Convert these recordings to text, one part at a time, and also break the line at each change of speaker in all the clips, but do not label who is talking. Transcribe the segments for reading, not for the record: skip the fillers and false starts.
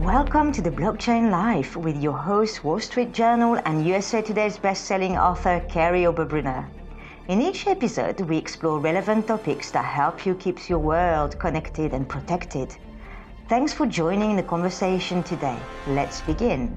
Welcome to the Blockchain Life with your host, Wall Street Journal and USA Today's best-selling author, Kerry Oberbrunner. In each episode, we explore relevant topics that help you keep your world connected and protected. Thanks for joining the conversation today. Let's begin.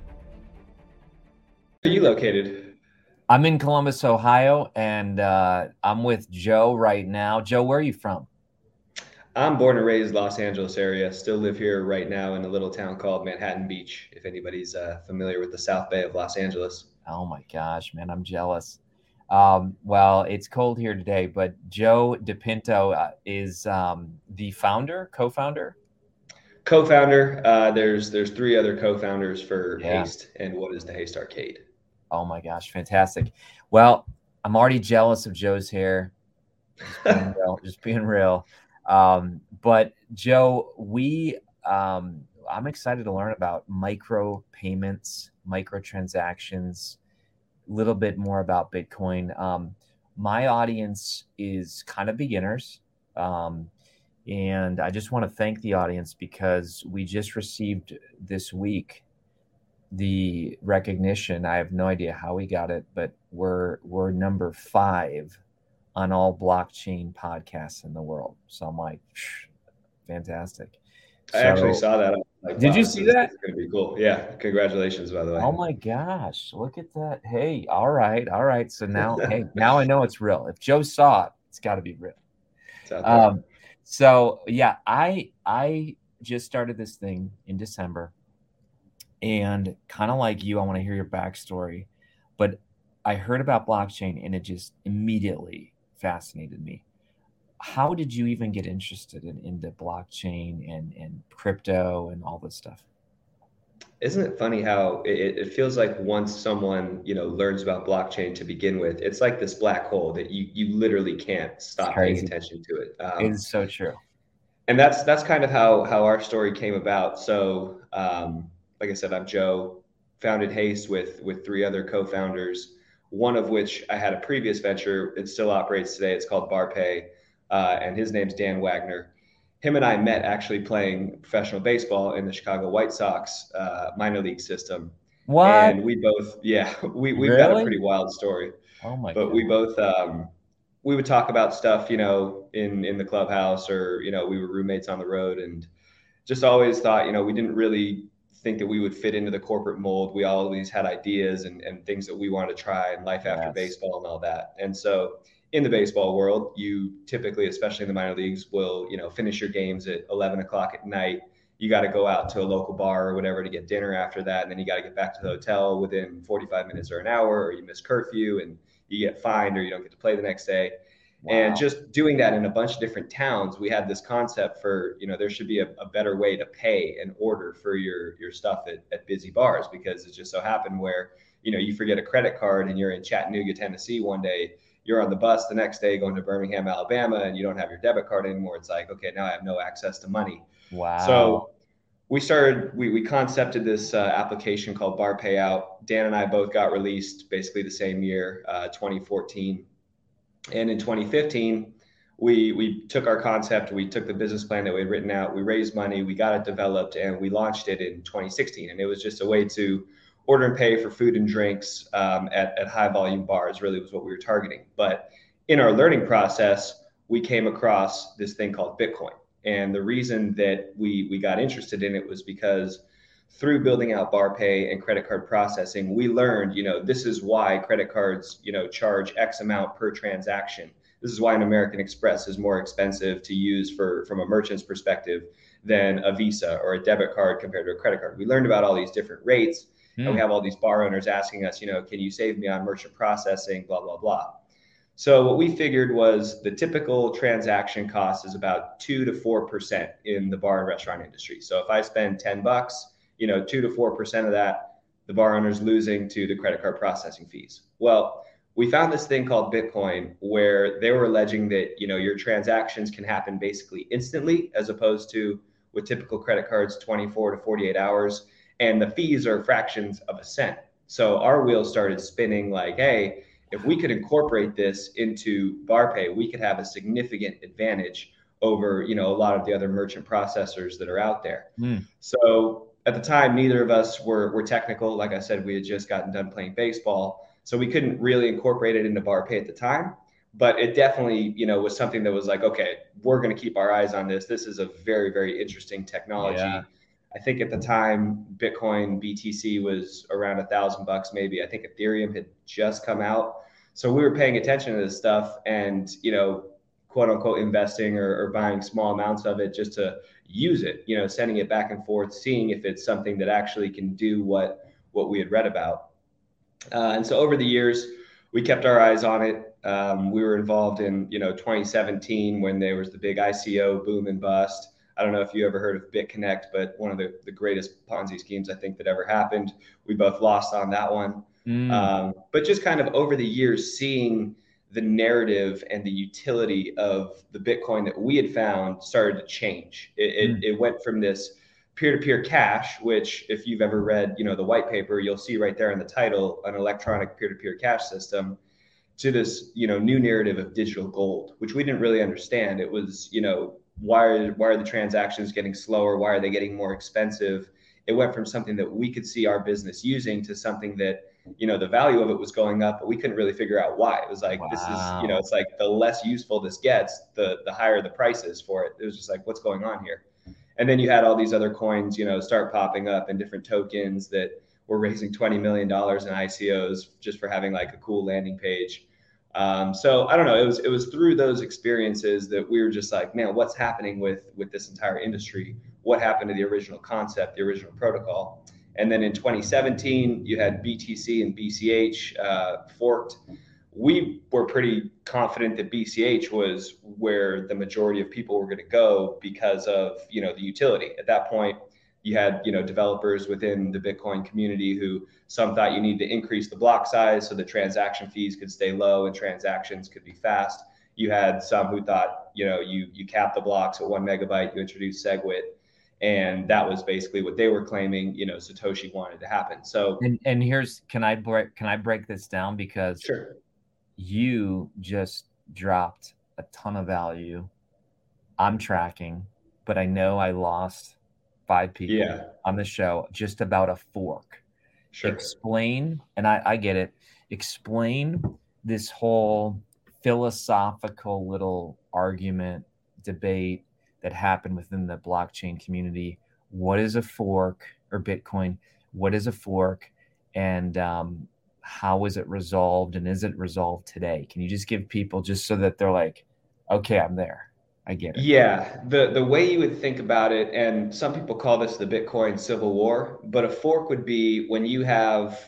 Where are you located?
I'm in Columbus, Ohio, and I'm with Joe right now. Joe, where are you from?
I'm born and raised Los Angeles area. Still live here right now in a little town called Manhattan Beach, if anybody's familiar with the South Bay of Los Angeles.
Oh my gosh, man, I'm jealous. Well, it's cold here today, but Joe DePinto is the founder, co-founder?
Co-founder. There's three other co-founders for Haste and what is the Haste Arcade.
Oh my gosh, fantastic. Well, I'm already jealous of Joe's hair. Just being real. But Joe, I'm excited to learn about micro payments, microtransactions, a little bit more about Bitcoin. My audience is kind of beginners. And I just want to thank the audience because we just received this week the recognition. I have no idea how we got it, but we're number 5 on all blockchain podcasts in the world. So I'm like, fantastic.
I actually saw that. Like,
did you see that?
It's going to be cool. Yeah. Congratulations, by the way.
Oh my gosh. Look at that. Hey, all right. So now, now I know it's real. If Joe saw it, it's got to be real. So yeah, I just started this thing in December, and kind of like you, I want to hear your backstory, but I heard about blockchain and it just immediately fascinated me. How did you even get interested into blockchain and crypto and all this stuff?
Isn't it funny how it feels like once someone, learns about blockchain to begin with, it's like this black hole that you literally can't stop paying attention to it.
It is so true.
And that's kind of how our story came about. So, like I said, I'm Joe, founded Haste with 3 other co-founders, one of which I had a previous venture. It still operates today. It's called BarPay, and his name's Dan Wagner. Him and I met actually playing professional baseball in the Chicago White Sox minor league system.
What?
And we both, we've got a pretty wild story.
Oh my!
But God. We both, we would talk about stuff, in the clubhouse, or we were roommates on the road, and just always thought, we didn't really think that we would fit into the corporate mold. We always had ideas and things that we wanted to try in life after baseball and all that. And so in the baseball world, you typically, especially in the minor leagues, will, finish your games at 11 o'clock at night. You got to go out to a local bar or whatever to get dinner after that. And then you got to get back to the hotel within 45 minutes or an hour, or you miss curfew and you get fined, or you don't get to play the next day. Wow. And just doing that in a bunch of different towns, we had this concept for, there should be a better way to pay and order for your stuff at busy bars, because it just so happened where, you forget a credit card and you're in Chattanooga, Tennessee one day, you're on the bus the next day going to Birmingham, Alabama, and you don't have your debit card anymore. It's like, okay, now I have no access to money.
Wow.
So we concepted this application called Bar Payout. Dan and I both got released basically the same year, 2014. And in 2015, we took our concept, we took the business plan that we had written out, we raised money, we got it developed, and we launched it in 2016. And it was just a way to order and pay for food and drinks at high volume bars, really was what we were targeting. But in our learning process, we came across this thing called Bitcoin. And the reason that we got interested in it was because through building out BarPay and credit card processing, we learned, this is why credit cards, charge X amount per transaction. This is why an American Express is more expensive to use from a merchant's perspective than a Visa or a debit card compared to a credit card. We learned about all these different rates, and we have all these bar owners asking us, can you save me on merchant processing, blah, blah, blah. So what we figured was the typical transaction cost is about 2 to 4% in the bar and restaurant industry. So if I spend $10, 2 to 4% of that, the bar owner's losing to the credit card processing fees. Well, we found this thing called Bitcoin where they were alleging that, your transactions can happen basically instantly, as opposed to with typical credit cards, 24 to 48 hours. And the fees are fractions of a cent. So our wheels started spinning like, hey, if we could incorporate this into BarPay, we could have a significant advantage over, a lot of the other merchant processors that are out there. So at the time, neither of us were technical. Like I said, we had just gotten done playing baseball, so we couldn't really incorporate it into bar pay at the time. But it definitely, was something that was like, okay, we're going to keep our eyes on this. This is a very, very interesting
Yeah.
technology. I think at the time, Bitcoin BTC was around $1,000 maybe. I think Ethereum had just come out, so we were paying attention to this stuff, and quote unquote investing or buying small amounts of it just to use it, sending it back and forth, seeing if it's something that actually can do what we had read about. And so over the years, we kept our eyes on it. We were involved in 2017 when there was the big ICO boom and bust. I don't know if you ever heard of BitConnect, but one of the greatest Ponzi schemes I think that ever happened. We both lost on that one. But just kind of over the years, seeing the narrative and the utility of the Bitcoin that we had found started to change. It went from this peer-to-peer cash, which if you've ever read, the white paper, you'll see right there in the title, an electronic peer-to-peer cash system, to this, new narrative of digital gold, which we didn't really understand. It was, why are the transactions getting slower? Why are they getting more expensive? It went from something that we could see our business using to something that, the value of it was going up, but we couldn't really figure out why. It was like, This is, it's like the less useful this gets, the higher the prices for it. It was just like, what's going on here? And then you had all these other coins, start popping up and different tokens that were raising $20 million in ICOs just for having like a cool landing page. So I don't know. It was through those experiences that we were just like, man, what's happening with this entire industry? What happened to the original concept, the original protocol? And then in 2017, you had BTC and BCH forked. We were pretty confident that BCH was where the majority of people were going to go because of, the utility. At that point, you had, developers within the Bitcoin community who some thought you need to increase the block size so the transaction fees could stay low and transactions could be fast. You had some who thought, you cap the blocks at 1 megabyte, you introduce SegWit. And that was basically what they were claiming, Satoshi wanted to happen. So,
and here's, can I break this down? Because
sure.
You just dropped a ton of value. I'm tracking, but I know I lost 5 people on the show just about a fork.
Sure.
Explain, and I get it. Explain this whole philosophical little argument, debate that happened within the blockchain community. What is a fork, or Bitcoin? What is a fork? And how is it resolved, and is it resolved today? Can you just give people, just so that they're like, okay, I'm there, I get it.
Yeah, the way you would think about it, and some people call this the Bitcoin Civil War, but a fork would be when you have,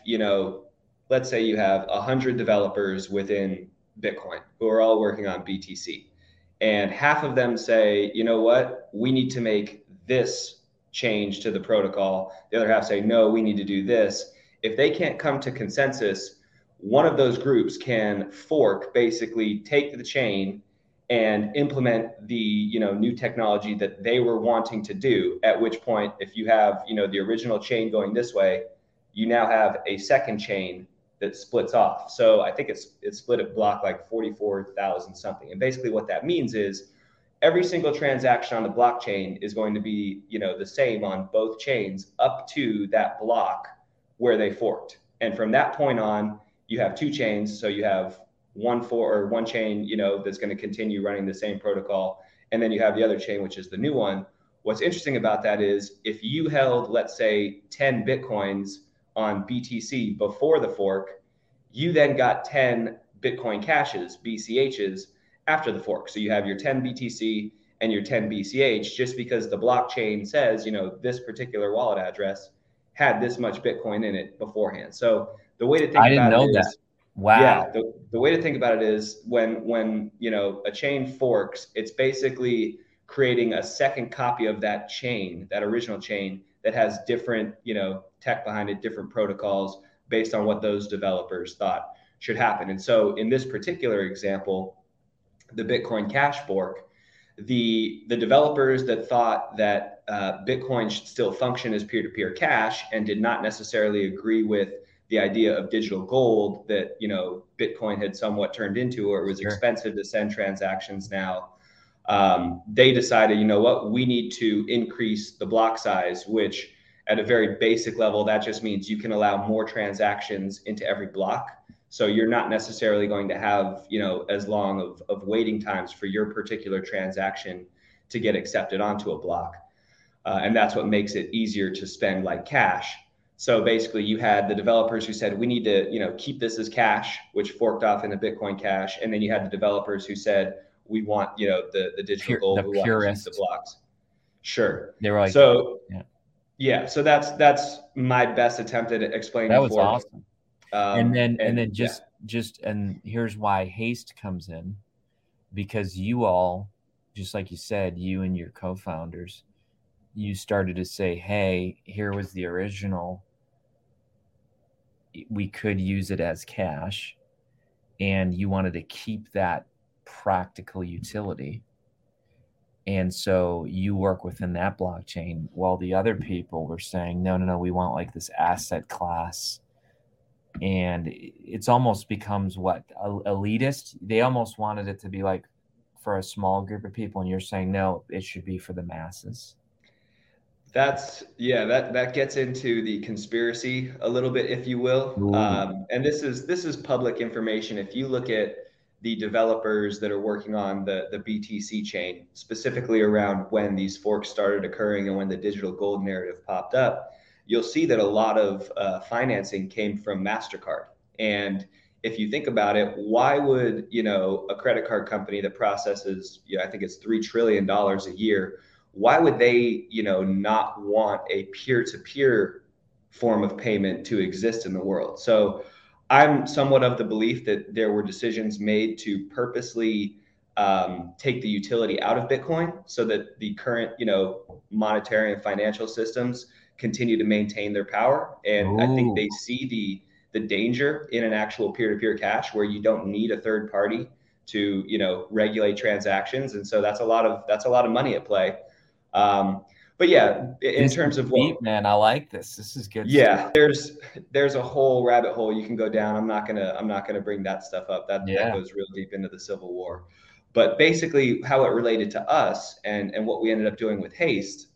let's say you have 100 developers within Bitcoin who are all working on BTC, and half of them say, you know what, we need to make this change to the protocol. The other half say, no, we need to do this. If they can't come to consensus, one of those groups can fork, basically take the chain and implement the new technology that they were wanting to do. At which point, if you have the original chain going this way, you now have a second chain that splits off. So I think it's split at block like 44,000 something. And basically what that means is every single transaction on the blockchain is going to be the same on both chains up to that block where they forked. And from that point on, you have 2 chains. So you have one chain, that's going to continue running the same protocol. And then you have the other chain, which is the new one. What's interesting about that is if you held, let's say, 10 Bitcoins on BTC before the fork, you then got 10 Bitcoin Cashes, BCHs, after the fork. So you have your 10 BTC and your 10 BCH, just because the blockchain says, this particular wallet address had this much Bitcoin in it beforehand. So the way to think about it is,
wow.
Yeah, the way to think about it is when a chain forks, it's basically creating a second copy of that chain, that original chain, that has different tech behind it, different protocols based on what those developers thought should happen. And so in this particular example, the Bitcoin Cash fork, the developers that thought that Bitcoin should still function as peer-to-peer cash and did not necessarily agree with the idea of digital gold that Bitcoin had somewhat turned into, or it was expensive to send transactions now, they decided, we need to increase the block size, which At a very basic level, that just means you can allow more transactions into every block. So you're not necessarily going to have, as long of waiting times for your particular transaction to get accepted onto a block. And that's what makes it easier to spend like cash. So basically you had the developers who said, we need to, keep this as cash, which forked off into Bitcoin Cash. And then you had the developers who said, we want, the digital gold, we want to keep the blocks. Sure.
They were like,
so yeah. So that's my best attempt at explaining.
That was awesome. And here's why Haste comes in, because you all, just like you said, you and your co-founders, you started to say, hey, here was the original. We could use it as cash. And you wanted to keep that practical utility. And so you work within that blockchain, while the other people were saying, no, we want like this asset class. And it's almost becomes elitist. They almost wanted it to be like for a small group of people. And you're saying, no, it should be for the masses.
That gets into the conspiracy a little bit, if you will. And this is public information. If you look at the developers that are working on the BTC chain, specifically around when these forks started occurring and when the digital gold narrative popped up, you'll see that a lot of financing came from MasterCard. And if you think about it, why would, a credit card company that processes, I think it's $3 trillion a year, why would they, not want a peer-to-peer form of payment to exist in the world? So I'm somewhat of the belief that there were decisions made to purposely take the utility out of Bitcoin so that the current, monetary and financial systems continue to maintain their power. And I think they see the danger in an actual peer-to-peer cash where you don't need a third party to, regulate transactions. And so that's a lot of money at play. But yeah, in terms of
deep, man, I like this. This is good.
Yeah, there's a whole rabbit hole you can go down. I'm not gonna bring that stuff up. That goes real deep into the Civil War. But basically, how it related to us and what we ended up doing with Haste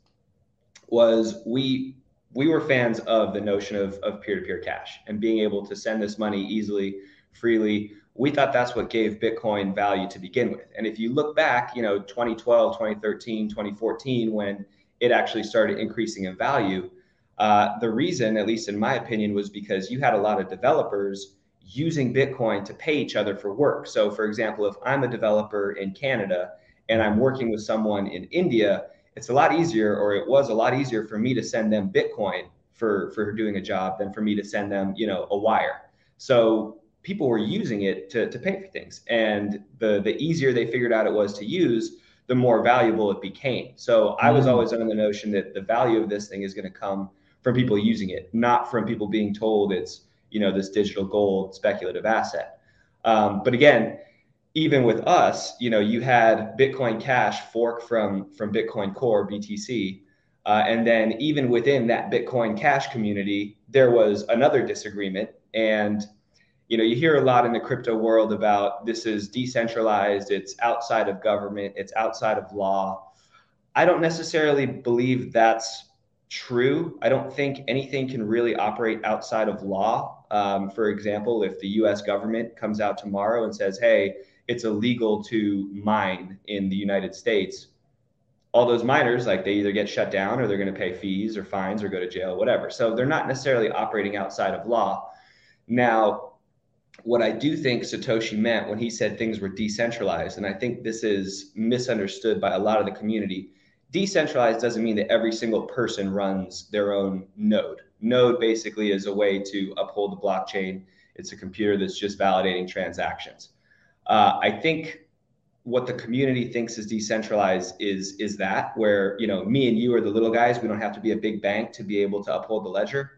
was we were fans of the notion of peer-to-peer cash and being able to send this money easily, freely. We thought that's what gave Bitcoin value to begin with. And if you look back, 2012, 2013, 2014, when it actually started increasing in value, the reason, at least in my opinion, was because you had a lot of developers using Bitcoin to pay each other for work. So for example, if I'm a developer in Canada and I'm working with someone in India, it's a lot easier, or it was a lot easier for me to send them Bitcoin for doing a job than for me to send them, a wire. So people were using it to pay for things. And the easier they figured out it was to use, the more valuable it became. So I was always under the notion that the value of this thing is going to come from people using it, not from people being told it's, this digital gold speculative asset. But again, even with us, you had Bitcoin Cash fork from Bitcoin Core, BTC. And then even within that Bitcoin Cash community, there was another disagreement. And you hear a lot in the crypto world about this is decentralized, it's outside of government, it's outside of law. I don't necessarily believe that's true. I don't think anything can really operate outside of law. For example, if the US government comes out tomorrow and says, hey, it's illegal to mine in the United States, all those miners, like they either get shut down or they're going to pay fees or fines or go to jail, whatever. So they're not necessarily operating outside of law. Now, what I do think Satoshi meant when he said things were decentralized, and I think this is misunderstood by a lot of the community, decentralized doesn't mean that every single person runs their own node. Node basically is a way to uphold the blockchain. It's a computer that's just validating transactions. I think what the community thinks is decentralized is that where, me and you are the little guys, we don't have to be a big bank to be able to uphold the ledger.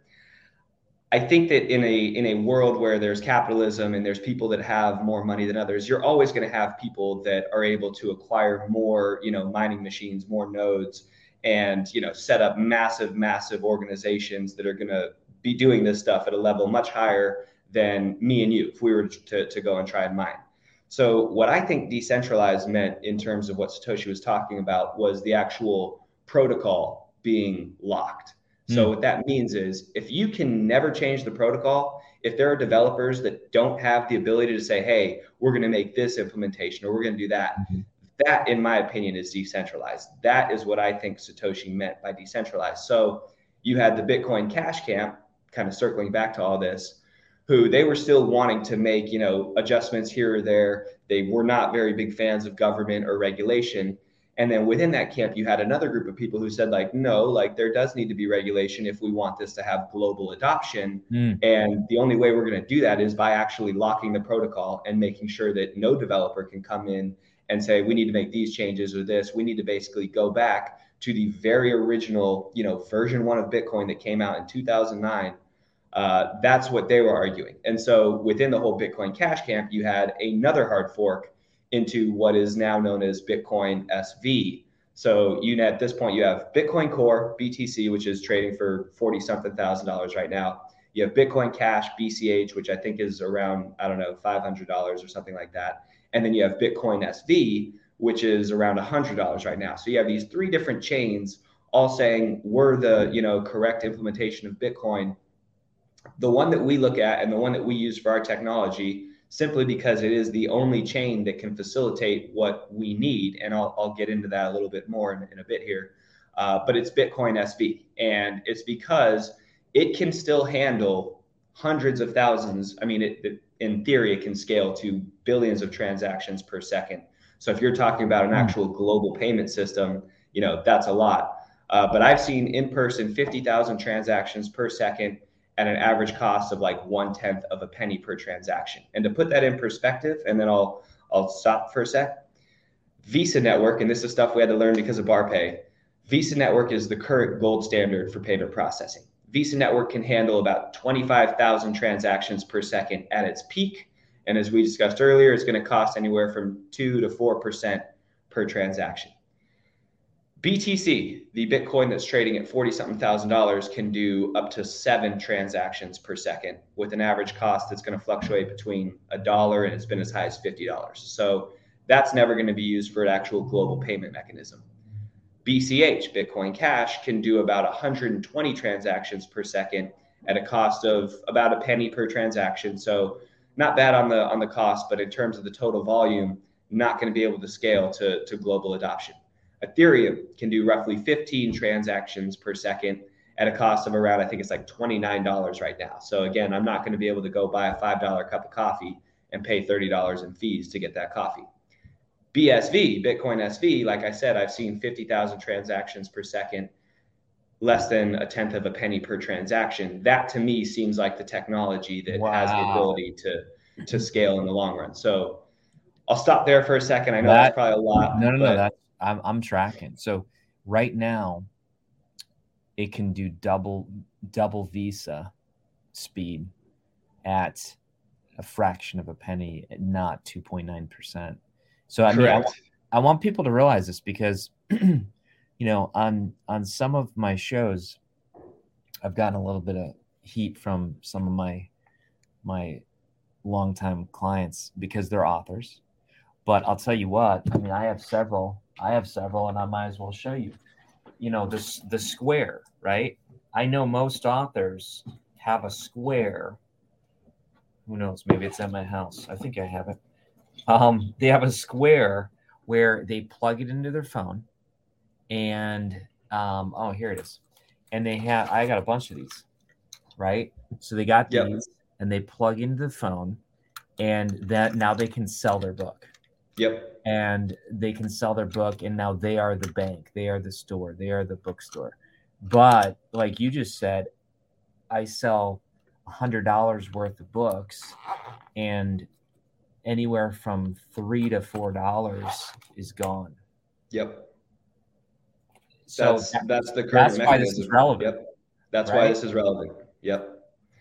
I think that in a world where there's capitalism and there's people that have more money than others, you're always going to have people that are able to acquire more, mining machines, more nodes, and, set up massive organizations that are going to be doing this stuff at a level much higher than me and you if we were to go and try and mine. So what I think decentralized meant in terms of what Satoshi was talking about was the actual protocol being locked. So what that means is if you can never change the protocol, if there are developers that don't have the ability to say, hey, we're going to make this implementation or we're going to do that, that, in my opinion, is decentralized. That is what I think Satoshi meant by decentralized. So you had the Bitcoin Cash camp, kind of circling back to all this, who they were still wanting to make, adjustments here or there. They were not very big fans of government or regulation. And then within that camp, you had another group of people who said, like, no, like there does need to be regulation if we want this to have global adoption. And the only way we're going to do that is by actually locking the protocol and making sure that no developer can come in and say, we need to make these changes or this. We need to basically go back to the very original, version 1 of Bitcoin that came out in 2009. That's what they were arguing. And so within the whole Bitcoin Cash camp, you had another hard fork into what is now known as Bitcoin SV. So at this point, you have Bitcoin Core, BTC, which is trading for 40 something thousand dollars right now. You have Bitcoin Cash, BCH, which I think is around, $500 or something like that. And then you have Bitcoin SV, which is around $100 right now. So you have these 3 different chains all saying we're the, correct implementation of Bitcoin. The one that we look at and the one that we use for our technology, simply because it is the only chain that can facilitate what we need. And I'll get into that a little bit more in a bit here. But it's Bitcoin SV. And it's because it can still handle hundreds of thousands. I mean, in theory, it can scale to billions of transactions per second. So if you're talking about an actual global payment system, that's a lot. But I've seen in person 50,000 transactions per second at an average cost of like 1/10 of a penny per transaction. And to put that in perspective, and then I'll stop for a sec. Visa Network, and this is stuff we had to learn because of BarPay. Visa Network is the current gold standard for payment processing. Visa Network can handle about 25,000 transactions per second at its peak. And as we discussed earlier, it's going to cost anywhere from 2 to 4% per transaction. BTC, the Bitcoin that's trading at 40 something thousand dollars, can do up to 7 transactions per second with an average cost that's going to fluctuate between $1 and it's been as high as $50. So that's never going to be used for an actual global payment mechanism. BCH, Bitcoin Cash, can do about 120 transactions per second at a cost of about a penny per transaction. So not bad on the cost, but in terms of the total volume, not going to be able to scale to global adoption. Ethereum can do roughly 15 transactions per second at a cost of around, I think it's like $29 right now. So again, I'm not going to be able to go buy a $5 cup of coffee and pay $30 in fees to get that coffee. BSV, Bitcoin SV, like I said, I've seen 50,000 transactions per second, less than 1/10 of a penny per transaction. That to me seems like the technology that has the ability to scale in the long run. So I'll stop there for a second. I know that's probably a lot.
No. I'm tracking. So right now, it can do double Visa speed at a fraction of a penny, not 2.9%. So I mean, I want people to realize this because, on some of my shows, I've gotten a little bit of heat from some of my longtime clients because they're authors. But I'll tell you what, I mean, I have several, and I might as well show you. The square, right? I know most authors have a square. Who knows? Maybe it's at my house. I think I have it. They have a square where they plug it into their phone, and here it is. And I got a bunch of these, right? So they got these, and they plug into the phone, and that now they can sell their book.
Yep.
And they can sell their book, and now they are the bank, they are the store, they are the bookstore. But like you just said, I sell $100 worth of books, and anywhere from $3 to $4 is gone.
Yep.
So
that's the current
that's
mechanism.
Why this is relevant.
Yep. That's why this is relevant. Yep.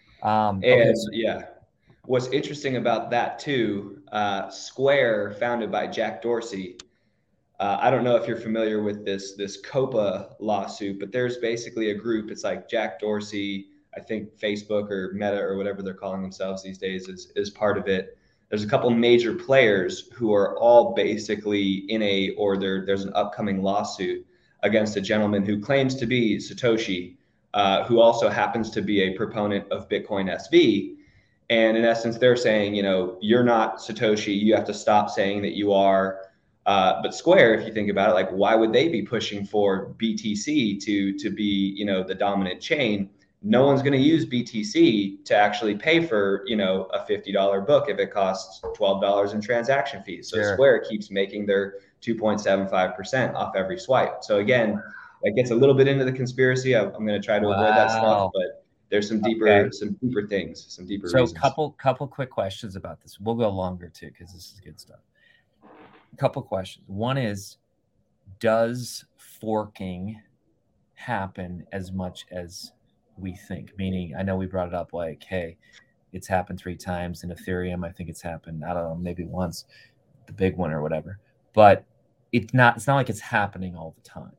What's interesting about that too, Square, founded by Jack Dorsey. I don't know if you're familiar with this COPA lawsuit, but there's basically a group. It's like Jack Dorsey, I think Facebook or Meta or whatever they're calling themselves these days is part of it. There's a couple major players who are all basically there's an upcoming lawsuit against a gentleman who claims to be Satoshi, who also happens to be a proponent of Bitcoin SV. And in essence, they're saying, you're not Satoshi. You have to stop saying that you are. But Square, if you think about it, like, why would they be pushing for BTC to be, the dominant chain? No one's going to use BTC to actually pay for, a $50 book if it costs $12 in transaction fees. So
Sure.
Square keeps making their 2.75% off every swipe. So again, that gets a little bit into the conspiracy. I'm going to try to avoid that stuff, but there's some deeper things, some deeper reasons.
So couple quick questions about this. We'll go longer too, because this is good stuff. A couple questions. One is, does forking happen as much as we think? Meaning, I know we brought it up like, hey, it's happened 3 times in Ethereum. I think it's happened, I don't know, maybe once, the big one or whatever. But it's not like it's happening all the time.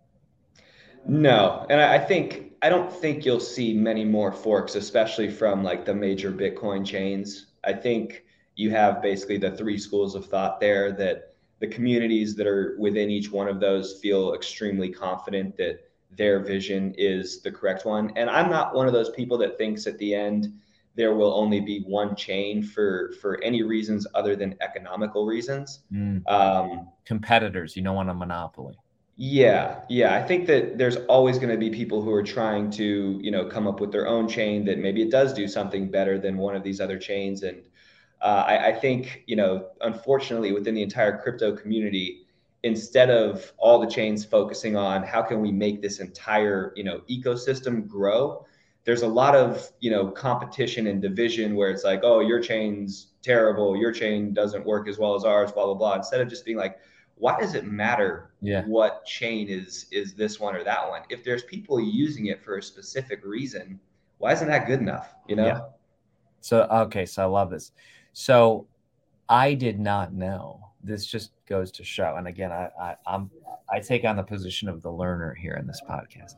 No, and I don't think you'll see many more forks, especially from like the major Bitcoin chains. I think you have basically the 3 schools of thought there, that the communities that are within each one of those feel extremely confident that their vision is the correct one. And I'm not one of those people that thinks at the end there will only be one chain for any reasons other than economical reasons.
Competitors, you don't want a monopoly.
Yeah. I think that there's always going to be people who are trying to, come up with their own chain that maybe it does do something better than one of these other chains. And I think, unfortunately, within the entire crypto community, instead of all the chains focusing on how can we make this entire, ecosystem grow, there's a lot of, competition and division where it's like, oh, your chain's terrible, your chain doesn't work as well as ours, blah, blah, blah. Instead of just being like, why does it matter what chain is this one or that one? If there's people using it for a specific reason, why isn't that good enough?
Yeah. So I love this. So I did not know. This just goes to show. And again, I take on the position of the learner here in this podcast.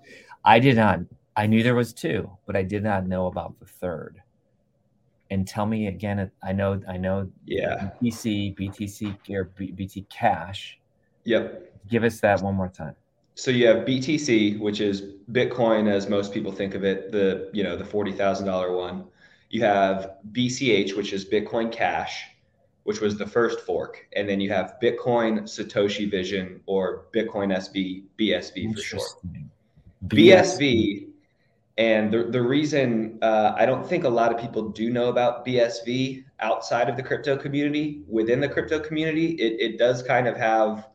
I knew there was 2, but I did not know about the 3rd. And tell me again, I know.
Yeah.
BTC or BT Cash.
Yep.
Give us that one more time.
So you have BTC, which is Bitcoin as most people think of it, the $40,000 one. You have BCH, which is Bitcoin Cash, which was the first fork. And then you have Bitcoin Satoshi Vision, or Bitcoin SV, BSV for short. BSV. And the reason I don't think a lot of people do know about BSV outside of the crypto community, within the crypto community, it does kind of have,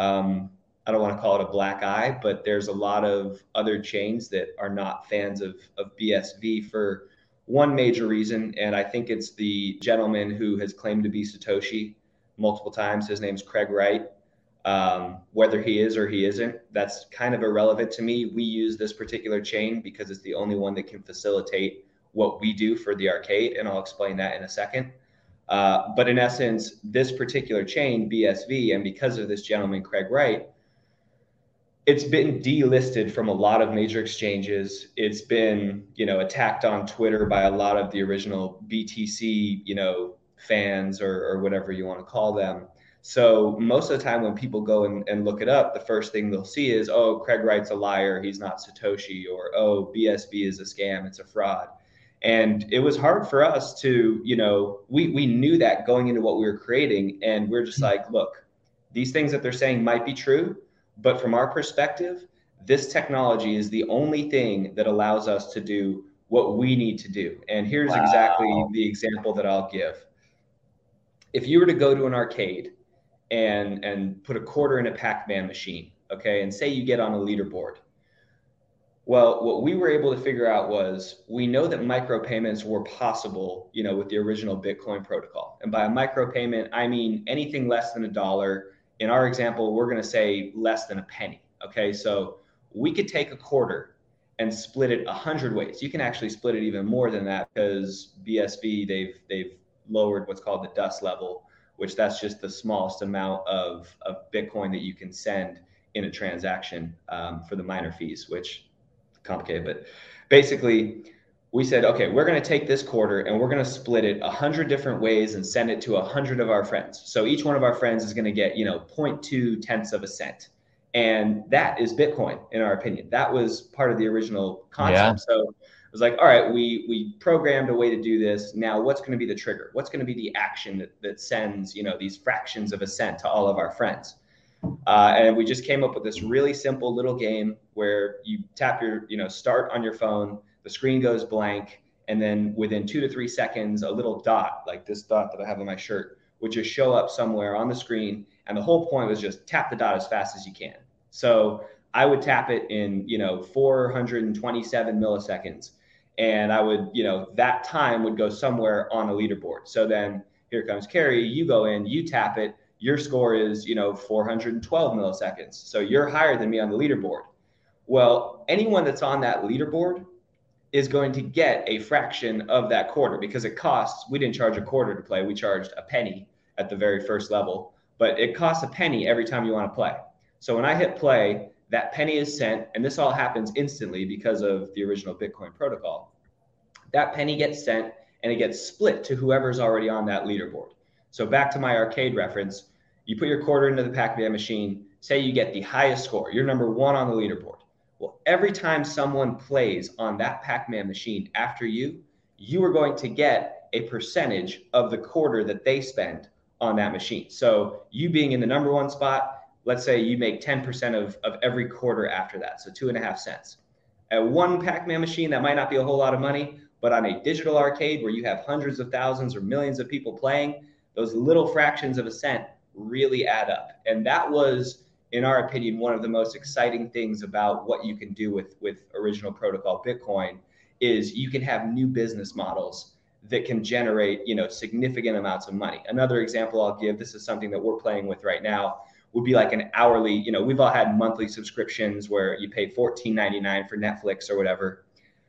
I don't want to call it a black eye, but there's a lot of other chains that are not fans of BSV for one major reason. And I think it's the gentleman who has claimed to be Satoshi multiple times. His name's Craig Wright. Whether he is or he isn't, that's kind of irrelevant to me. We use this particular chain because it's the only one that can facilitate what we do for the arcade, and I'll explain that in a second. But in essence, this particular chain, BSV, and because of this gentleman, Craig Wright, it's been delisted from a lot of major exchanges. It's been, attacked on Twitter by a lot of the original BTC, fans or whatever you want to call them. So most of the time when people go and look it up, the first thing they'll see is, oh, Craig Wright's a liar, he's not Satoshi, or, oh, BSV is a scam, it's a fraud. And it was hard for us to, we knew that going into what we were creating, and we're just like, look, these things that they're saying might be true, but from our perspective, this technology is the only thing that allows us to do what we need to do. And here's exactly the example that I'll give. If you were to go to an arcade and put a quarter in a Pac-Man machine, okay, and say you get on a leaderboard. Well, what we were able to figure out was, we know that micropayments were possible, with the original Bitcoin protocol. And by a micropayment, I mean anything less than $1. In our example, we're going to say less than a penny. Okay, so we could take a quarter and split it 100 ways. You can actually split it even more than that, because BSV, they've lowered what's called the dust level, which that's just the smallest amount of Bitcoin that you can send in a transaction for the miner fees, which complicated, but basically we said, okay, we're going to take this quarter and we're going to split it 100 different ways and send it to 100 of our friends. So each one of our friends is going to get, 0.2 tenths of a cent. And that is Bitcoin, in our opinion. That was part of the original concept.
Yeah.
So it was like, all right, we programmed a way to do this. Now, what's going to be the trigger? What's going to be the action that sends, these fractions of a cent to all of our friends? And we just came up with this really simple little game where you tap your, start on your phone, the screen goes blank, and then within 2 to 3 seconds, a little dot, like this dot that I have on my shirt, would just show up somewhere on the screen. And the whole point was just tap the dot as fast as you can. So I would tap it in, 427 milliseconds. And I would, that time would go somewhere on a leaderboard. So then here comes Carrie, you go in, you tap it, your score is, 412 milliseconds. So you're higher than me on the leaderboard. Well, anyone that's on that leaderboard is going to get a fraction of that quarter because it costs, we didn't charge a quarter to play. We charged a penny at the very first level, but it costs a penny every time you want to play. So when I hit play, that penny is sent, and this all happens instantly because of the original Bitcoin protocol. That penny gets sent and it gets split to whoever's already on that leaderboard. So back to my arcade reference, you put your quarter into the Pac-Man machine, say you get the highest score, you're number 1 on the leaderboard. Well, every time someone plays on that Pac-Man machine after you are going to get a percentage of the quarter that they spend on that machine. So you being in the number 1 spot, let's say you make 10% of every quarter after that, so 2.5 cents. At one Pac-Man machine, that might not be a whole lot of money, but on a digital arcade where you have hundreds of thousands or millions of people playing, those little fractions of a cent really add up. And that was, in our opinion, one of the most exciting things about what you can do with original protocol Bitcoin is you can have new business models that can generate, significant amounts of money. Another example I'll give, this is something that we're playing with right now, would be like an hourly, we've all had monthly subscriptions where you pay $14.99 for Netflix or whatever.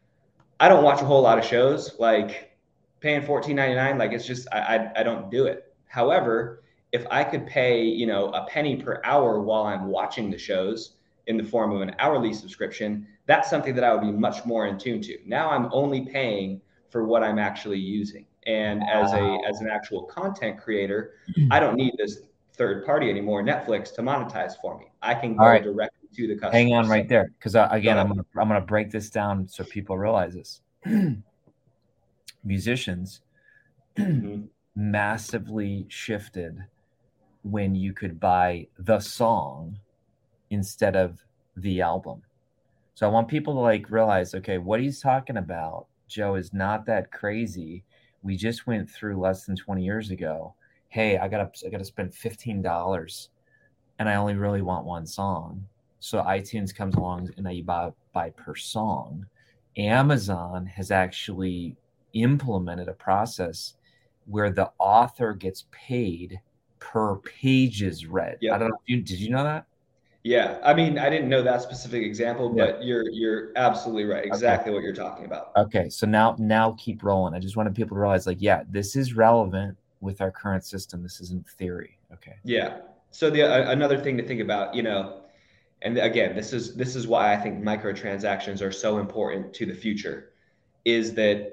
I don't watch a whole lot of shows, like paying $14.99, like it's just, I don't do it. However, if I could pay, a penny per hour while I'm watching the shows in the form of an hourly subscription, that's something that I would be much more in tune to. Now I'm only paying for what I'm actually using. And as an actual content creator, I don't need this third party anymore, Netflix, to monetize for me. I can go directly to the customer.
Hang on right there, because again, I'm gonna break this down so people realize this. Musicians massively shifted when you could buy the song instead of the album. So I want people to realize, okay, what he's talking about, Joe, is not that crazy. We just went through less than 20 years ago. Hey, I gotta spend $15 and I only really want one song. So iTunes comes along and now you buy per song. Amazon has actually implemented a process where the author gets paid per pages read. Yep. I don't know did you know that?
Yeah, I mean, I didn't know that specific example, but you're absolutely right. Exactly what you're talking about.
Okay, so now keep rolling. I just wanted people to realize, this is relevant with our current system. This isn't theory. Okay.
Yeah. So another thing to think about, and again, this is why I think microtransactions are so important to the future, is that,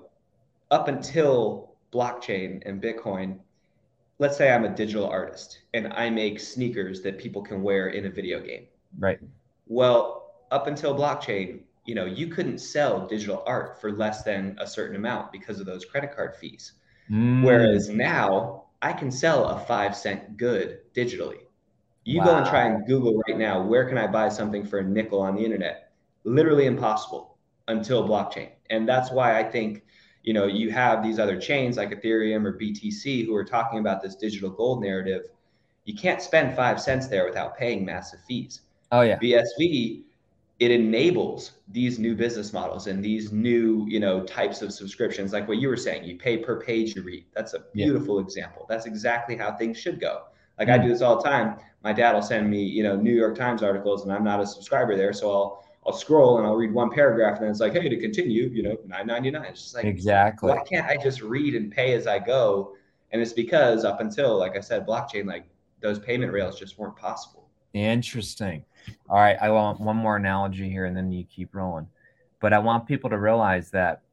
up until blockchain and Bitcoin, let's say I'm a digital artist and I make sneakers that people can wear in a video game.
Right.
Well, up until blockchain, you couldn't sell digital art for less than a certain amount because of those credit card fees. Whereas now I can sell a 5-cent good digitally. You go and try and Google right now, where can I buy something for a nickel on the internet? Literally impossible until blockchain. And that's why I think, you have these other chains like Ethereum or BTC who are talking about this digital gold narrative. You can't spend 5 cents there without paying massive fees.
Oh yeah.
BSV, it enables these new business models and these new, types of subscriptions. Like what you were saying, you pay per page you read. That's a beautiful example. That's exactly how things should go. Like I do this all the time. My dad will send me, New York Times articles, and I'm not a subscriber there. So I'll scroll and I'll read one paragraph, and then it's like, hey, to continue, $9.99. It's just like,
exactly.
Why can't I just read and pay as I go? And it's because up until, like I said, blockchain, those payment rails just weren't possible.
Interesting. All right, I want one more analogy here, and then you keep rolling. But I want people to realize that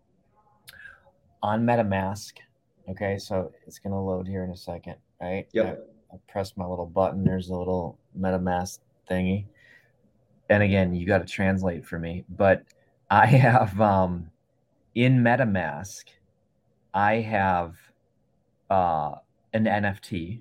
on MetaMask, okay, so it's going to load here in a second, right?
Yep.
I'll press my little button. There's a little MetaMask thingy. And again, you got to translate for me. But I have in MetaMask, I have an NFT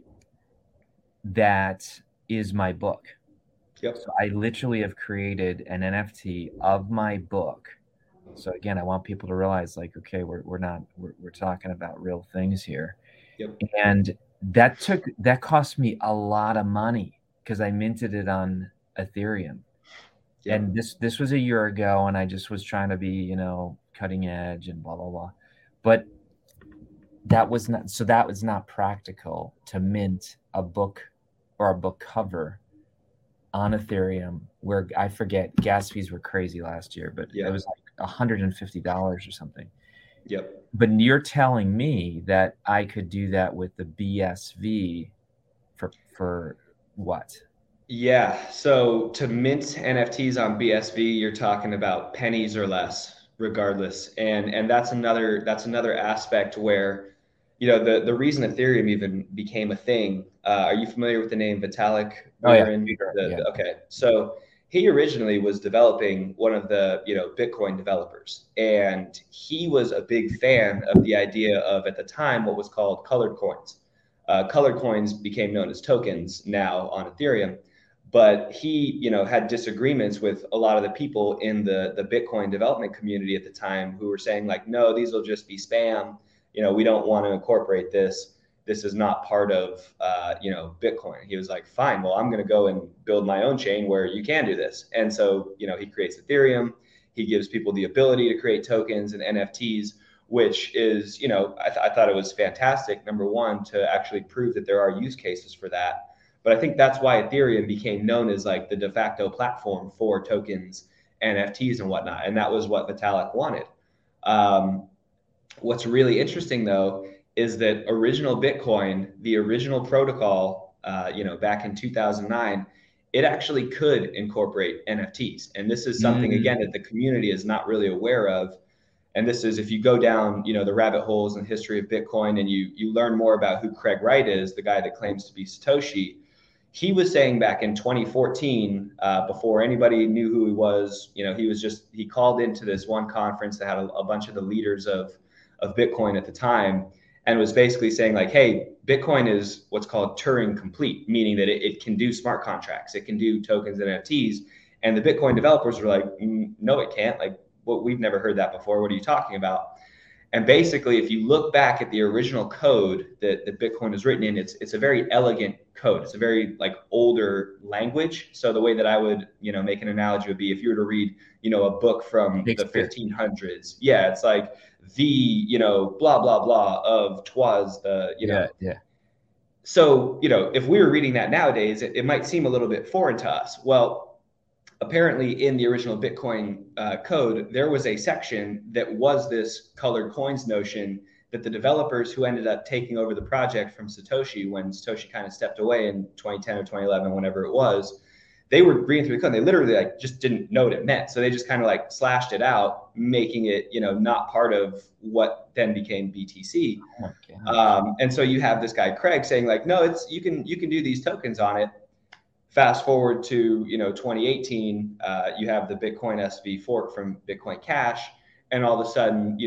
that is my book.
Yep.
So I literally have created an NFT of my book. So again, I want people to realize, like, okay, we're talking about real things here.
Yep.
And that cost me a lot of money because I minted it on Ethereum.
Yep.
And this was a year ago, and I just was trying to be, cutting edge and blah blah blah. But that was not practical to mint a book or a book cover on Ethereum, where I forget, gas fees were crazy last year, but it was like $150 or something.
Yep.
But you're telling me that I could do that with the BSV for what?
Yeah. So to mint NFTs on BSV, you're talking about pennies or less, regardless. And that's another aspect where, the reason Ethereum even became a thing. Are you familiar with the name Vitalik Buterin? Okay. So he originally was developing one of the, Bitcoin developers, and he was a big fan of the idea of, at the time, what was called colored coins. Colored coins became known as tokens now on Ethereum. But he, had disagreements with a lot of the people in the Bitcoin development community at the time who were saying, like, no, these will just be spam. We don't want to incorporate this. This is not part of, Bitcoin. He was like, fine, well, I'm going to go and build my own chain where you can do this. And so, he creates Ethereum. He gives people the ability to create tokens and NFTs, which is, I thought it was fantastic, number one, to actually prove that there are use cases for that. But I think that's why Ethereum became known as like the de facto platform for tokens, NFTs, and whatnot. And that was what Vitalik wanted. What's really interesting, though, is that original Bitcoin, the original protocol, back in 2009, it actually could incorporate NFTs. And this is something, again, that the community is not really aware of. And this is, if you go down, the rabbit holes in the history of Bitcoin, and you learn more about who Craig Wright is, the guy that claims to be Satoshi. He was saying back in 2014, before anybody knew who he was, he called into this one conference that had a bunch of the leaders of Bitcoin at the time, and was basically saying, like, hey, Bitcoin is what's called Turing complete, meaning that it can do smart contracts, it can do tokens and NFTs. And the Bitcoin developers were like, no, it can't. Like, well, we've never heard that before. What are you talking about? And basically, if you look back at the original code that Bitcoin is written in, it's a very elegant code. It's a very older language. So the way that I would, make an analogy would be if you were to read, a book from the 1500s. Yeah, it's like the, blah, blah, blah of twas the,
Yeah.
So, if we were reading that nowadays, it might seem a little bit foreign to us. Well, apparently in the original Bitcoin code, there was a section that was this colored coins notion that the developers who ended up taking over the project from Satoshi, when Satoshi kind of stepped away in 2010 or 2011, whenever it was, they were reading through the code. And they literally just didn't know what it meant. So they just kind of slashed it out, making it, not part of what then became BTC. And so you have this guy, Craig, saying no, you can do these tokens on it. Fast forward to 2018, you have the Bitcoin SV fork from Bitcoin Cash, and all of a sudden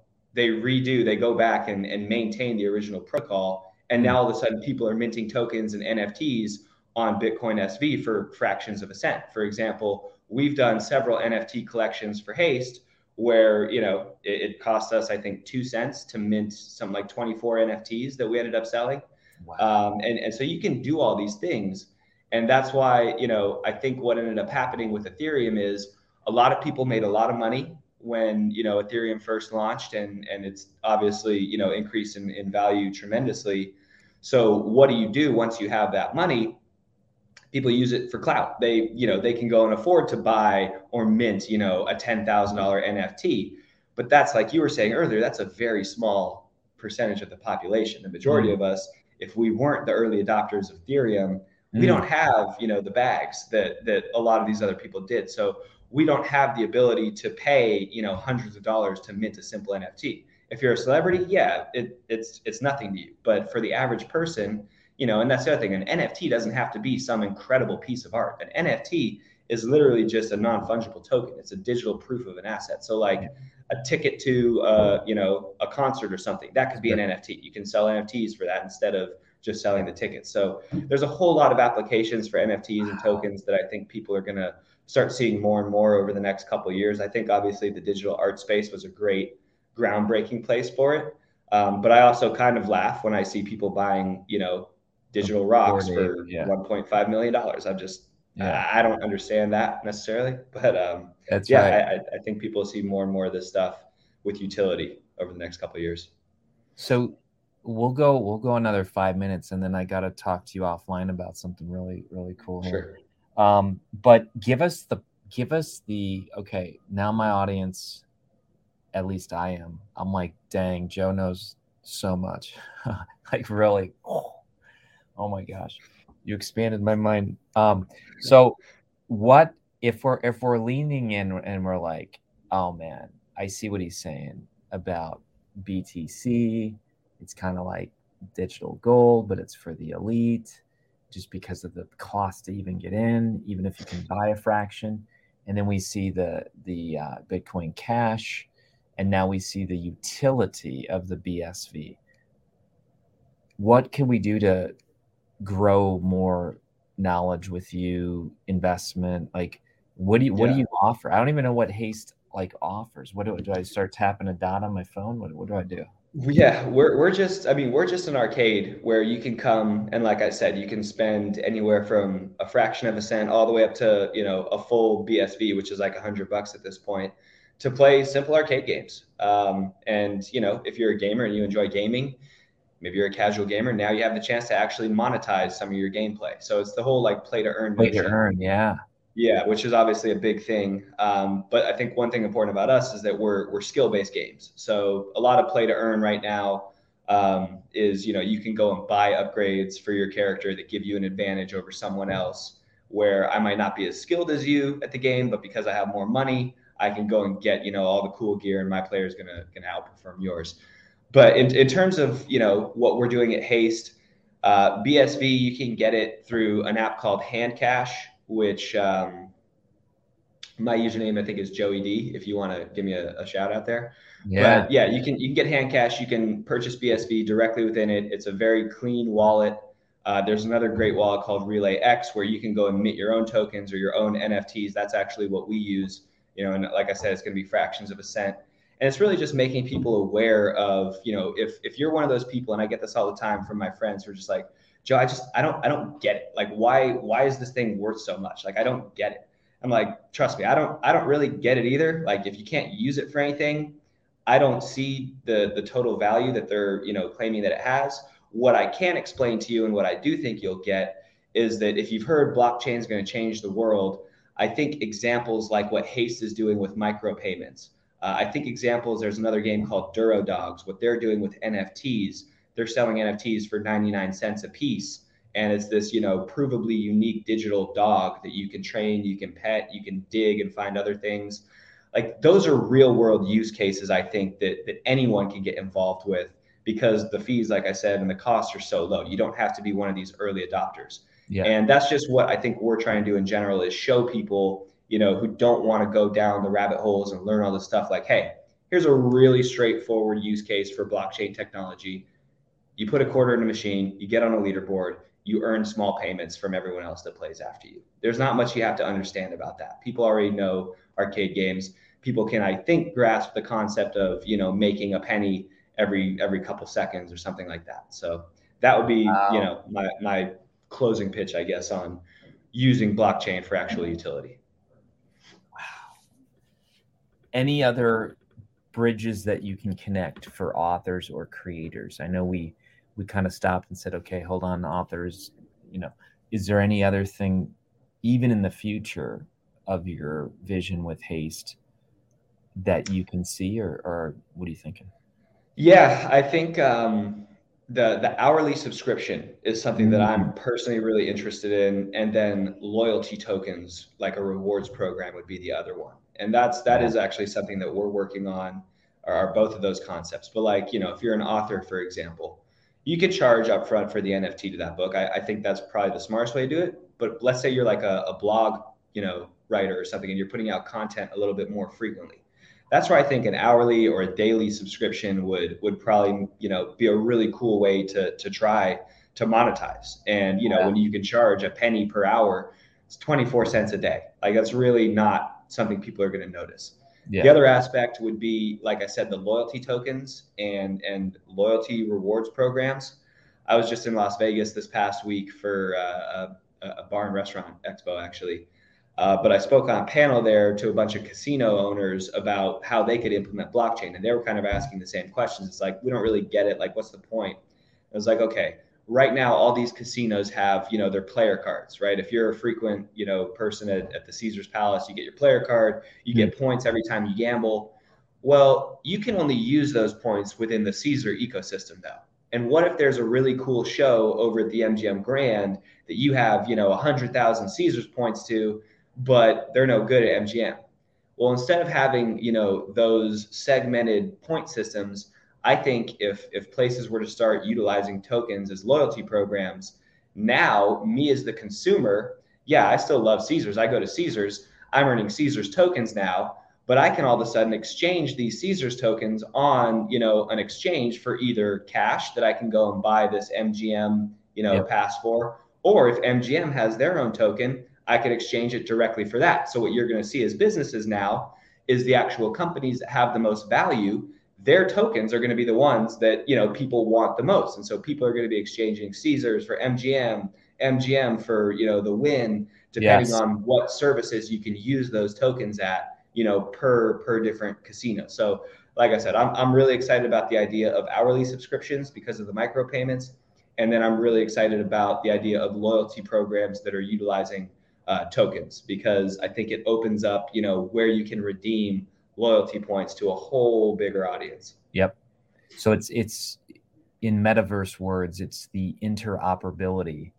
they go back and maintain the original protocol, and now all of a sudden people are minting tokens and NFTs on Bitcoin SV for fractions of a cent. For example, we've done several NFT collections for Haste where it cost us, I think, 2 cents to mint something like 24 NFTs that we ended up selling. Wow. And so you can do all these things. And that's why, I think what ended up happening with Ethereum is a lot of people made a lot of money when, Ethereum first launched, and it's obviously, increased in value tremendously. So what do you do once you have that money? People use it for clout. They can go and afford to buy or mint, a $10,000 NFT. But that's, like you were saying earlier, that's a very small percentage of the population. The majority of us, if we weren't the early adopters of Ethereum, we don't have, the bags that a lot of these other people did. So we don't have the ability to pay, hundreds of dollars to mint a simple NFT. If you're a celebrity, yeah, it's nothing to you. But for the average person, and that's the other thing. An NFT doesn't have to be some incredible piece of art. An NFT is literally just a non-fungible token. It's a digital proof of an asset. So like a ticket to, a concert or something, that could be an NFT. You can sell NFTs for that instead of just selling the tickets. So there's a whole lot of applications for NFTs and tokens that I think people are going to start seeing more and more over the next couple of years. I think obviously the digital art space was a great groundbreaking place for it. But I also kind of laugh when I see people buying, digital rocks for $1.5 million. I don't understand that necessarily, but
that's right.
I think people see more and more of this stuff with utility over the next couple of years.
So we'll go another 5 minutes, and then I got to talk to you offline about something really, really cool here.
Sure.
But give us the okay, now my audience, at least I'm like, dang, Joe knows so much. Like really, oh my gosh, you expanded my mind. So what if we're leaning in and we're like, oh man, I see what he's saying about BTC. It's kind of like digital gold, but it's for the elite, just because of the cost to even get in, even if you can buy a fraction. And then we see the Bitcoin Cash, and now we see the utility of the BSV. What can we do to grow more knowledge with you, investment? Like, what do you offer? I don't even know what Haste like offers. What do I start tapping a dot on my phone? What do I do?
Yeah, we're just an arcade where you can come, and like I said, you can spend anywhere from a fraction of a cent all the way up to, a full BSV, which is like $100 at this point, to play simple arcade games. And if you're a gamer and you enjoy gaming, maybe you're a casual gamer, now you have the chance to actually monetize some of your gameplay. So it's the whole like play to earn notion.
Play to earn, yeah.
Yeah, which is obviously a big thing. But I think one thing important about us is that we're skill-based games. So a lot of play to earn right now is, you can go and buy upgrades for your character that give you an advantage over someone else, where I might not be as skilled as you at the game, but because I have more money, I can go and get, all the cool gear, and my player is gonna outperform yours. But in terms of, what we're doing at Haste, BSV, you can get it through an app called Handcash, which my username I think is Joey D. If you want to give me a shout out there, but yeah, you can get Handcash. You can purchase BSV directly within it. It's a very clean wallet. There's another great wallet called Relay X where you can go and mint your own tokens or your own NFTs. That's actually what we use. And like I said, it's going to be fractions of a cent. And it's really just making people aware of, if you're one of those people, and I get this all the time from my friends who are just like, Joe, I don't get it. Like, why is this thing worth so much? Like, I don't get it. I'm like, trust me, I don't really get it either. Like, if you can't use it for anything, I don't see the total value that they're, claiming that it has. What I can explain to you, and what I do think you'll get, is that if you've heard blockchain is going to change the world, I think examples like what Haste is doing with micropayments. I think examples, there's another game called Duro Dogs, what they're doing with NFTs. They're selling NFTs for 99 cents a piece. And it's this, provably unique digital dog that you can train, you can pet, you can dig and find other things. Like, those are real world use cases, I think, that anyone can get involved with, because the fees, like I said, and the costs are so low. You don't have to be one of these early adopters. Yeah. And that's just what I think we're trying to do in general, is show people, who don't want to go down the rabbit holes and learn all this stuff, like, hey, here's a really straightforward use case for blockchain technology. You put a quarter in a machine, you get on a leaderboard, you earn small payments from everyone else that plays after you. There's not much you have to understand about that. People already know arcade games. People can, I think, grasp the concept of, making a penny every couple seconds or something like that. So that would be, my closing pitch, I guess, on using blockchain for actual utility.
Wow. Any other bridges that you can connect for authors or creators? I know we kind of stopped and said, okay, hold on, authors, is there any other thing, even in the future of your vision with Haste, that you can see, or what are you thinking?
Yeah, I think the hourly subscription is something that I'm personally really interested in. And then loyalty tokens, like a rewards program, would be the other one. And that is actually something that we're working on, are both of those concepts. But like, if you're an author, for example, you could charge up front for the NFT to that book. I think that's probably the smartest way to do it. But let's say you're like a blog, writer or something, and you're putting out content a little bit more frequently. That's where I think an hourly or a daily subscription would probably, be a really cool way to try to monetize. And, when you can charge a penny per hour, it's 24 cents a day. Like, that's really not something people are going to notice. Yeah. The other aspect would be, like I said, the loyalty tokens and loyalty rewards programs. I was just in Las Vegas this past week for a bar and restaurant expo, actually. But I spoke on a panel there to a bunch of casino owners about how they could implement blockchain. And they were kind of asking the same questions. It's like, we don't really get it. Like, what's the point? I was like, okay, right now, all these casinos have, their player cards, right? If you're a frequent, person at the Caesars Palace, you get your player card, you get points every time you gamble. Well, you can only use those points within the Caesar ecosystem though. And what if there's a really cool show over at the MGM Grand that you have, 100,000 Caesars points to, but they're no good at MGM? Well, instead of having, those segmented point systems, I think if places were to start utilizing tokens as loyalty programs, now me as the consumer, yeah, I still love Caesars. I go to Caesars, I'm earning Caesars tokens now, but I can all of a sudden exchange these Caesars tokens on, an exchange for either cash that I can go and buy this MGM, pass for, or if MGM has their own token, I could exchange it directly for that. So what you're going to see as businesses now is the actual companies that have the most value, their tokens are going to be the ones that, people want the most. And so people are going to be exchanging Caesars for MGM for, the Wynn, depending on what services you can use those tokens at, per different casino. So like I said, I'm really excited about the idea of hourly subscriptions because of the micropayments. And then I'm really excited about the idea of loyalty programs that are utilizing tokens, because I think it opens up, where you can redeem loyalty points to a whole bigger audience.
Yep. So it's in metaverse words, it's the interoperability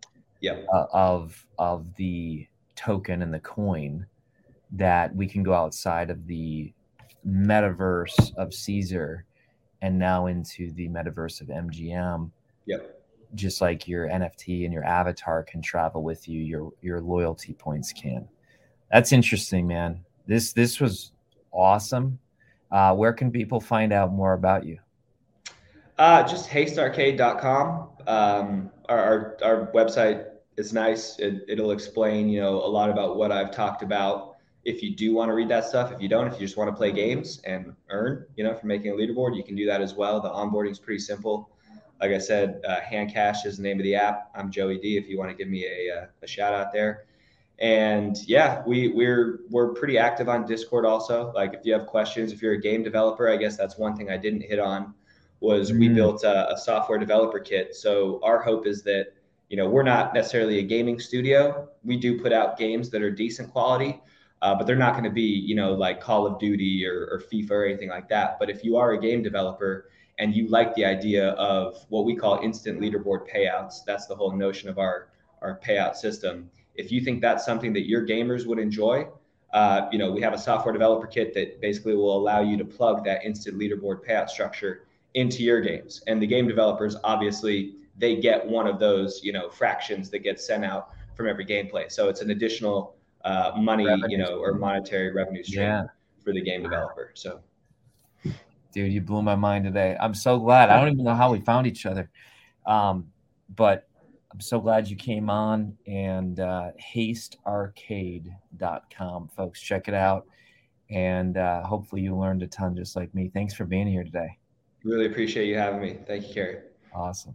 of the token and the coin, that we can go outside of the metaverse of Caesar and now into the metaverse of MGM.
Yep.
Just like your NFT and your avatar can travel with you, your loyalty points can. That's interesting, man. This was awesome. Where can people find out more about you?
Just hastearcade.com. Our website is nice. It'll explain, a lot about what I've talked about. If you do want to read that stuff, if you don't, if you just want to play games and earn, from making a leaderboard, you can do that as well. The onboarding is pretty simple. Like I said, Handcash is the name of the app. I'm Joey D, if you want to give me a shout out there. And yeah, we're pretty active on Discord also. Like, if you have questions, if you're a game developer, I guess that's one thing I didn't hit on, was we built a software developer kit. So our hope is that, we're not necessarily a gaming studio. We do put out games that are decent quality, but they're not going to be, like Call of Duty or FIFA or anything like that. But if you are a game developer and you like the idea of what we call instant leaderboard payouts, that's the whole notion of our payout system. If you think that's something that your gamers would enjoy, we have a software developer kit that basically will allow you to plug that instant leaderboard payout structure into your games. And the game developers, obviously, they get one of those, fractions that get sent out from every gameplay. So it's an additional money, or monetary revenue stream for the game developer. So,
dude, you blew my mind today. I'm so glad. I don't even know how we found each other, but I'm so glad you came on. And hastearcade.com, folks, check it out. And hopefully you learned a ton just like me. Thanks for being here today.
Really appreciate you having me. Thank you, Kerry.
Awesome.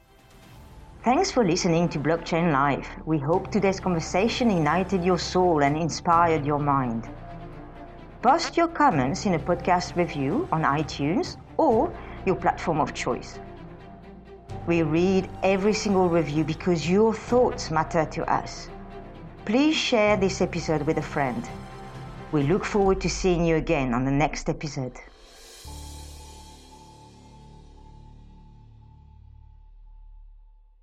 Thanks for listening to Blockchain Live. We hope today's conversation ignited your soul and inspired your mind. Post your comments in a podcast review on iTunes or your platform of choice. We read every single review because your thoughts matter to us. Please share this episode with a friend. We look forward to seeing you again on the next episode.